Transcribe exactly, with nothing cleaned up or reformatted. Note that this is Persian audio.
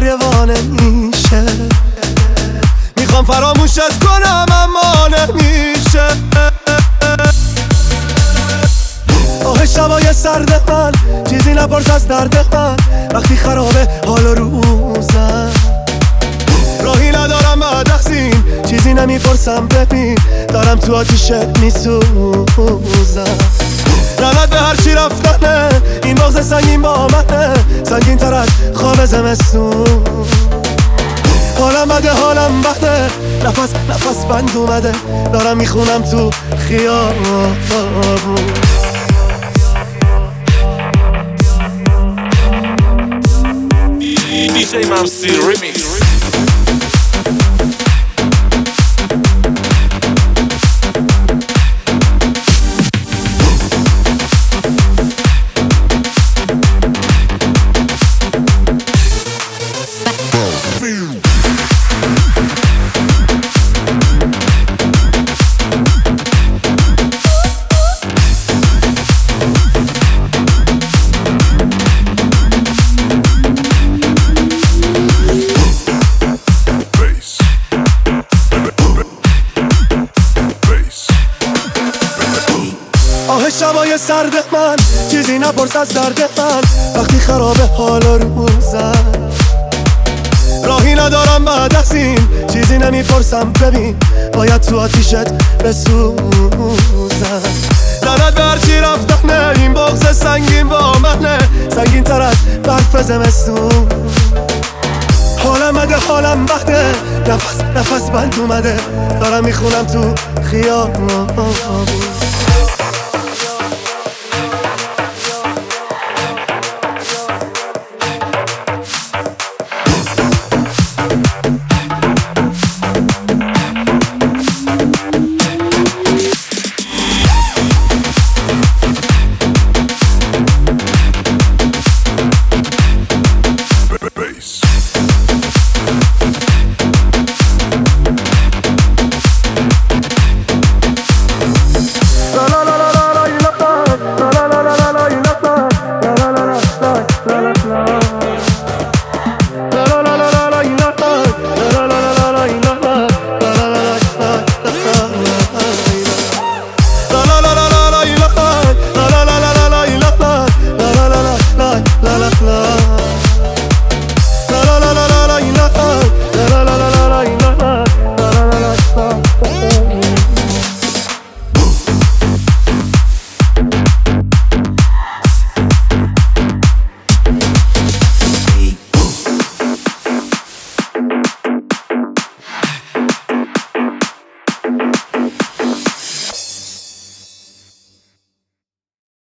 گریه وانه میشه، میخوام فراموشت کنم اما نمیشه. آه شبای سرد من، چیزی نپرس از درد من، وقتی خرابه حال و روزم. راهی ندارم بعد از این، چیزی نمیپرسم ببین، دارم تو آتیشت میسوزم. لعنت به هر چی رفتنه، این بغض سنگین با منه، سنگین تر از خواب زمستون. حالم بده حالم بده، نفس نفس بند اومده، دارم میخونم تو خیابون. دی جی ممسی ریمیکس. آه شبای سرد من، چیزی نپرس از درد من، وقتی خرابه حال و روزم. راهی ندارم بعد از این، چیزی نمیپرسم ببین، باید تو آتیشت بسوزم. لعنت به هر چی رفتنه، این بغض سنگین با منه، سنگین تر از برف زمستون. حالم بده حالم بده، نفس نفس بند اومده، دارم میخونم تو خیابون.